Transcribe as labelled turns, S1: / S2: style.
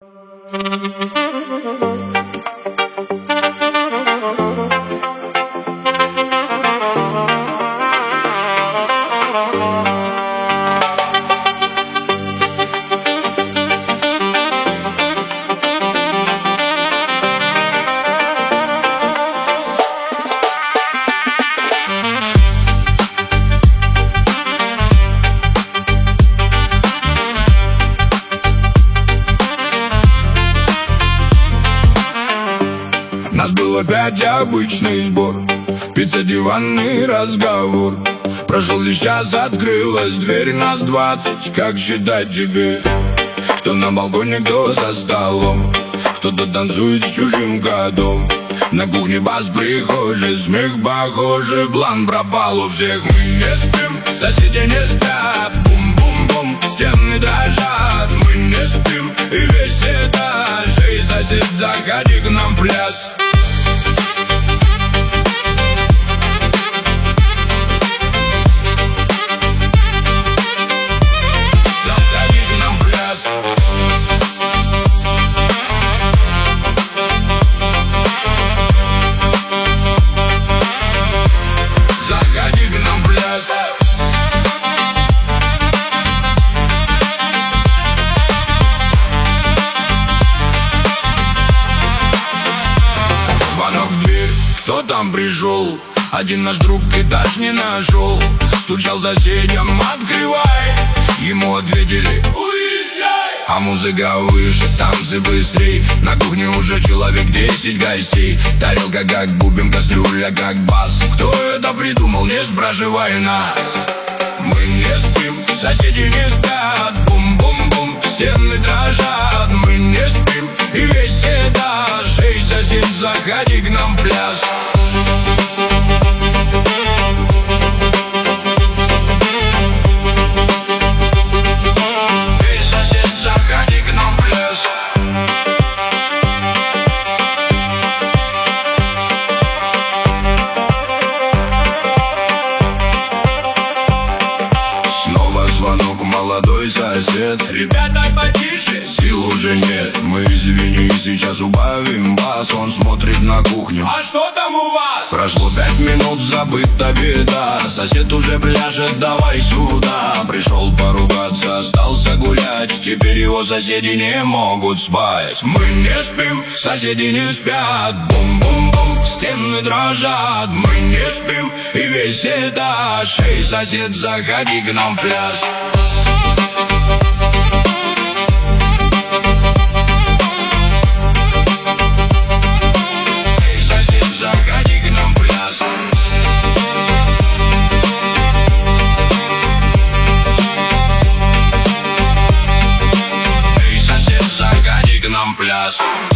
S1: Нас был опять обычный сбор, пицца, диванный разговор. Прошел лишь час, открылась дверь, нас 20, как считать тебе? Кто на балконе, кто за столом, кто-то танцует с чужим котом. На кухне бас, прихожий, смех похожий, план пропал у всех. Мы не спим, соседи не спят, бум-бум-бум, стены дрожат. Мы не спим, и весь этаж, эй, сосед, заходи к нам в пляс. Кто там пришел? Один наш друг этаж не нашел. Стучал соседям, открывай. Ему ответили: уезжай. А музыка выше, танцы быстрей. На кухне уже человек 10 гостей. Тарелка как бубен, кастрюля как бас. Кто это придумал, не спрашивай нас. Мы не спим, соседи не спят, бум-бум-бум, стены дрожат. Мы не спим, и весь этаж, эй, сосед, заходи к нам в пляс. Молодой сосед: ребята, потише, сил уже нет. Мы, извини, сейчас убавим бас. Он смотрит на кухню: а что там у вас? Прошло 5 минут, забыта беда. Сосед уже пляшет, давай сюда. Пришел поругаться, остался гулять. Теперь его соседи не могут спать. Мы не спим, соседи не спят, бум-бум-бум, стены дрожат. Мы не спим, и весь этаж, эй, сосед, заходи к нам в пляс. Эй, сосед, заходи к нам в пляс. Эй, сосед, заходи к нам в пляс.